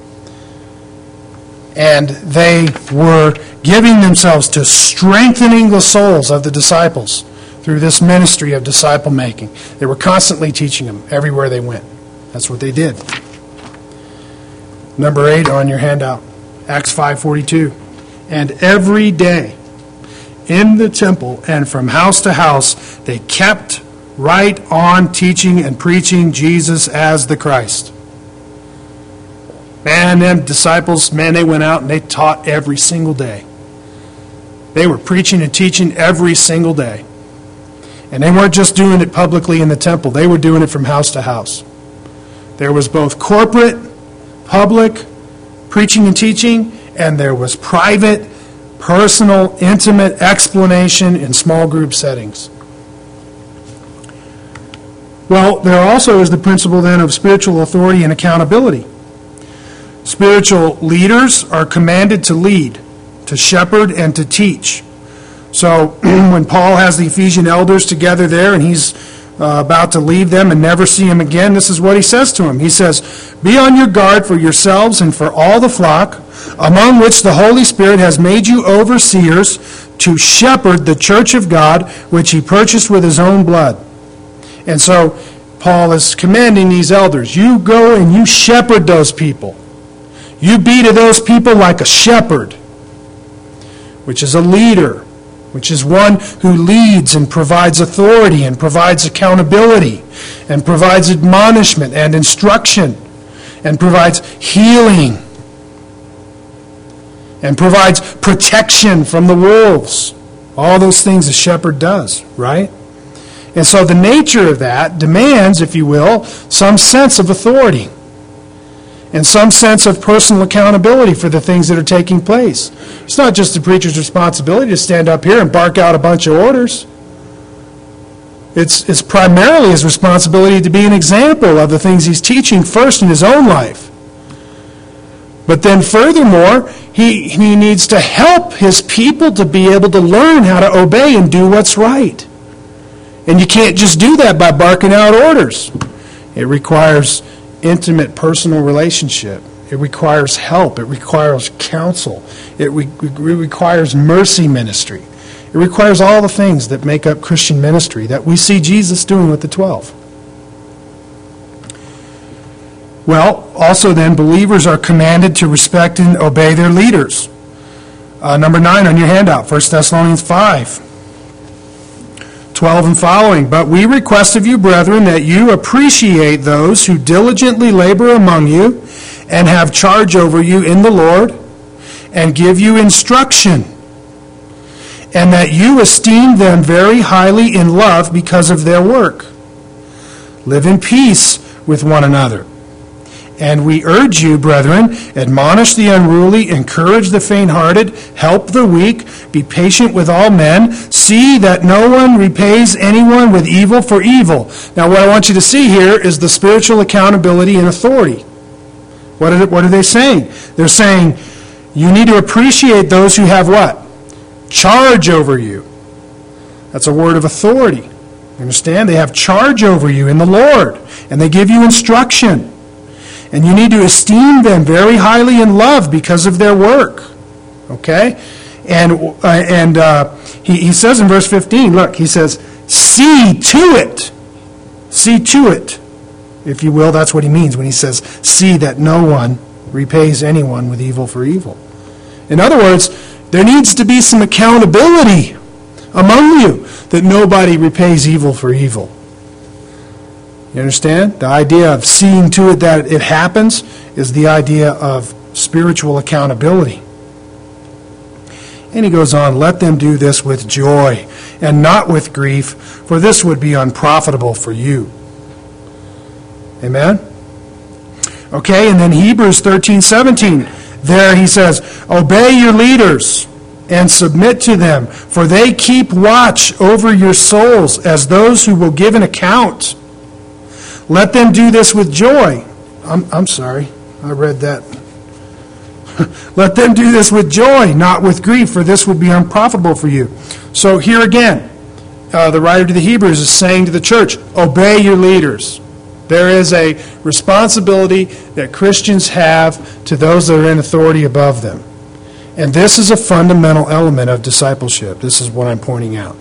And they were giving themselves to strengthening the souls of the disciples through this ministry of disciple making. They were constantly teaching them everywhere they went. That's what they did. Number eight on your handout, Acts five forty-two. And every day in the temple and from house to house, they kept right on teaching and preaching Jesus as the Christ. Man, them disciples, man, they went out and they taught every single day. They were preaching and teaching every single day. And they weren't just doing it publicly in the temple. They were doing it from house to house. There was both corporate, public, preaching and teaching, and there was private, personal, intimate explanation in small group settings. Well, there also is the principle then of spiritual authority and accountability. Spiritual leaders are commanded to lead, to shepherd, and to teach. So when Paul has the Ephesian elders together there and he's uh, about to leave them and never see them again, this is what he says to them. He says, be on your guard for yourselves and for all the flock, among which the Holy Spirit has made you overseers to shepherd the church of God, which he purchased with his own blood. And so Paul is commanding these elders, you go and you shepherd those people. You be to those people like a shepherd, which is a leader, which is one who leads and provides authority and provides accountability and provides admonishment and instruction and provides healing and provides protection from the wolves. All those things a shepherd does, right? And so the nature of that demands, if you will, some sense of authority and some sense of personal accountability for the things that are taking place. It's not just the preacher's responsibility to stand up here and bark out a bunch of orders. It's, it's primarily his responsibility to be an example of the things he's teaching first in his own life. But then furthermore, he, he needs to help his people to be able to learn how to obey and do what's right. And you can't just do that by barking out orders. It requires intimate personal relationship. It requires help. It requires counsel. It, re- it requires mercy ministry. It requires all the things that make up Christian ministry that we see Jesus doing with the twelve. Well, also then, believers are commanded to respect and obey their leaders. Uh, number nine on your handout, First Thessalonians five. twelve and following. But we request of you, brethren, that you appreciate those who diligently labor among you and have charge over you in the Lord and give you instruction, and that you esteem them very highly in love because of their work. Live in peace with one another. And we urge you, brethren, admonish the unruly, encourage the faint-hearted, help the weak, be patient with all men, see that no one repays anyone with evil for evil. Now what I want you to see here is the spiritual accountability and authority. What are, what are they saying? They're saying, you need to appreciate those who have what? Charge over you. That's a word of authority. You understand? They have charge over you in the Lord, and they give you instruction. And you need to esteem them very highly in love because of their work. Okay? And uh, and uh, he, he says in verse fifteen, look, he says, see to it. See to it. If you will, that's what he means when he says, see that no one repays anyone with evil for evil. In other words, there needs to be some accountability among you that nobody repays evil for evil. You understand? The idea of seeing to it that it happens is the idea of spiritual accountability. And he goes on, let them do this with joy and not with grief, for this would be unprofitable for you. Amen? Okay, and then Hebrews thirteen seventeen. There he says, obey your leaders and submit to them, for they keep watch over your souls as those who will give an account. Let them do this with joy. I'm, I'm sorry, I read that. Let them do this with joy, not with grief, for this will be unprofitable for you. So here again, uh, the writer to the Hebrews is saying to the church, obey your leaders. There is a responsibility that Christians have to those that are in authority above them. And this is a fundamental element of discipleship. This is what I'm pointing out.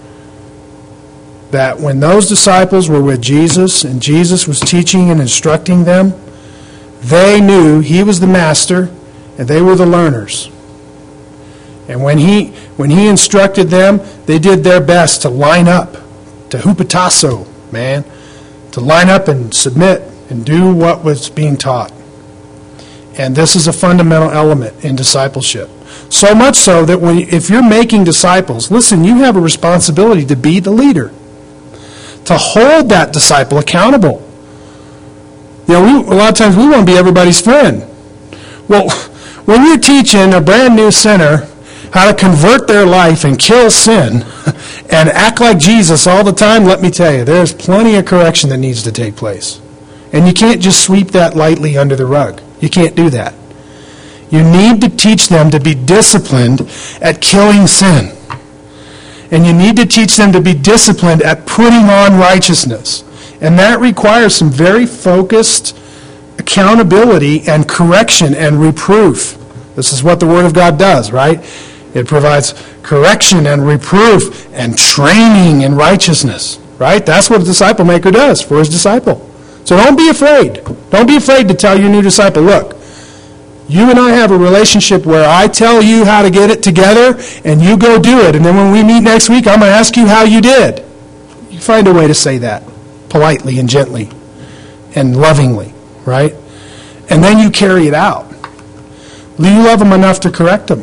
That when those disciples were with Jesus and Jesus was teaching and instructing them, they knew he was the master and they were the learners. And when he when he instructed them, they did their best to line up, to hupatasso, man, to line up and submit and do what was being taught. And this is a fundamental element in discipleship. So much so that when if you're making disciples, listen, you have a responsibility to be the leader, to hold that disciple accountable. You know, we, a lot of times we want to be everybody's friend. Well, when you're teaching a brand new sinner how to convert their life and kill sin and act like Jesus all the time, let me tell you, there's plenty of correction that needs to take place. And you can't just sweep that lightly under the rug. You can't do that. You need to teach them to be disciplined at killing sin. And you need to teach them to be disciplined at putting on righteousness. And that requires some very focused accountability and correction and reproof. This is what the Word of God does, right? It provides correction and reproof and training in righteousness, right? That's what a disciple maker does for his disciple. So don't be afraid. Don't be afraid to tell your new disciple, look, you and I have a relationship where I tell you how to get it together and you go do it. And then when we meet next week, I'm going to ask you how you did. You find a way to say that politely and gently and lovingly, right? And then you carry it out. You love them enough to correct them.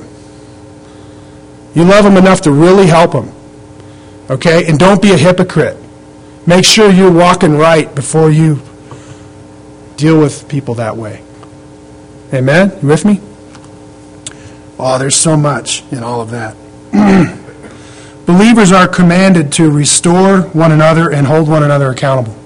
You love them enough to really help them. Okay? And don't be a hypocrite. Make sure you're walking right before you deal with people that way. Amen? You with me? Oh, there's so much in all of that. Believers are commanded to restore one another and hold one another accountable.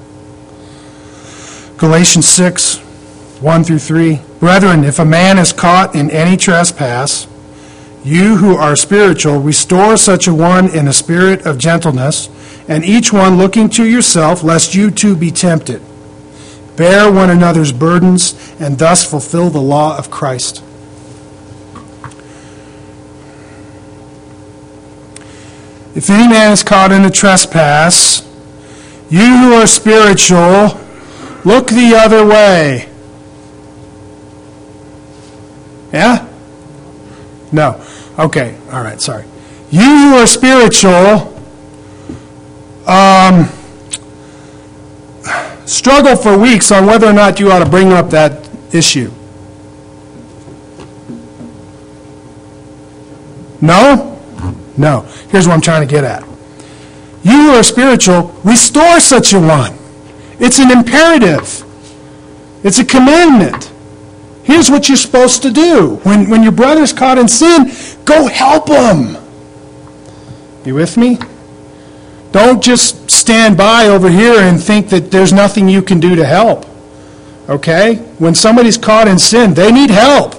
Galatians six, one through three. Brethren, if a man is caught in any trespass, you who are spiritual, restore such a one in a spirit of gentleness, and each one looking to yourself, lest you too be tempted. Bear one another's burdens, and thus fulfill the law of Christ. If any man is caught in a trespass, you who are spiritual, look the other way. Yeah? No. Okay. All right. Sorry. You who are spiritual, um, struggle for weeks on whether or not you ought to bring up that issue. No? No. Here's what I'm trying to get at. You who are spiritual, restore such a one. It's an imperative. It's a commandment. Here's what you're supposed to do. When, when your brother's caught in sin, go help him. You with me? Don't just stand by over here and think that there's nothing you can do to help. Okay? When somebody's caught in sin, they need help.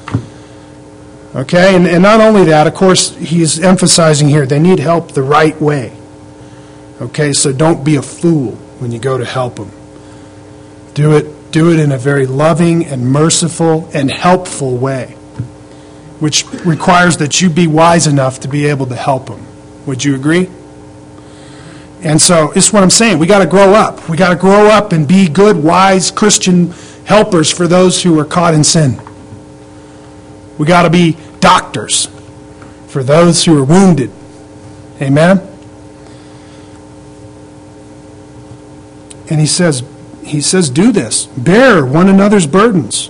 Okay? And, and not only that, of course, he's emphasizing here, they need help the right way. Okay? So don't be a fool when you go to help them. Do it Do it in a very loving and merciful and helpful way, which requires that you be wise enough to be able to help them. Would you agree? And so, it's what I'm saying. We got to grow up. We got to grow up and be good, wise Christian helpers for those who are caught in sin. We got to be doctors for those who are wounded. Amen? And he says, he says, do this. Bear one another's burdens.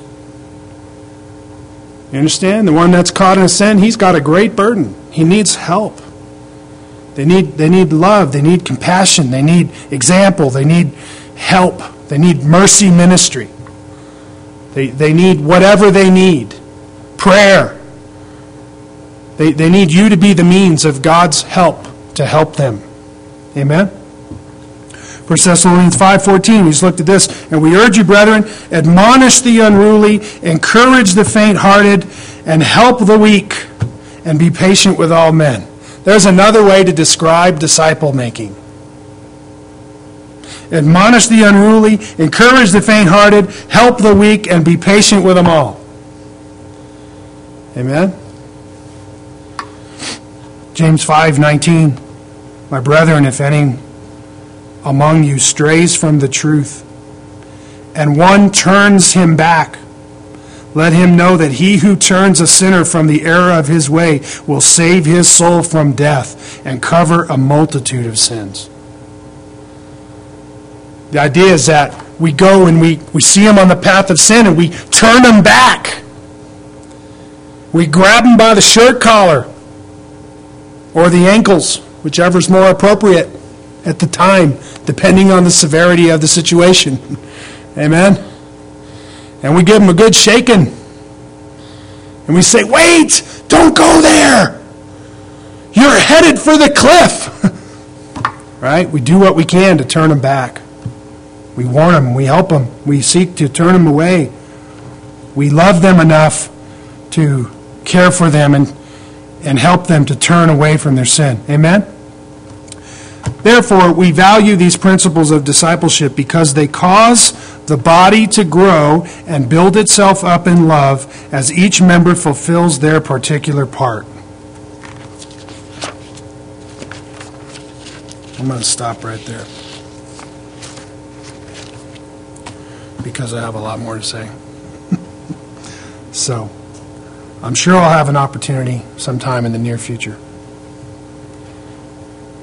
You understand? The one that's caught in a sin, he's got a great burden. He needs help. They need, they need love. They need compassion. They need example. They need help. They need mercy ministry. They, they need whatever they need. Prayer. They, they need you to be the means of God's help to help them. Amen? First Thessalonians five fourteen, we just looked at this. And we urge you, brethren, admonish the unruly, encourage the faint-hearted, and help the weak, and be patient with all men. There's another way to describe disciple-making. Admonish the unruly, encourage the faint-hearted, help the weak, and be patient with them all. Amen? James five nineteen, my brethren, if any among you strays from the truth, and one turns him back, let him know that he who turns a sinner from the error of his way will save his soul from death and cover a multitude of sins. The idea is that we go and we, we see him on the path of sin and we turn him back. We grab him by the shirt collar or the ankles, whichever's more appropriate at the time, depending on the severity of the situation. Amen? And we give him a good shaking. And we say, wait, don't go there. You're headed for the cliff. Right? We do what we can to turn him back. We warn him. We help him. We seek to turn him away. We love them enough to care for them and, and help them to turn away from their sin. Amen? Therefore, we value these principles of discipleship because they cause the body to grow and build itself up in love as each member fulfills their particular part. I'm going to stop right there because I have a lot more to say. So, I'm sure I'll have an opportunity sometime in the near future.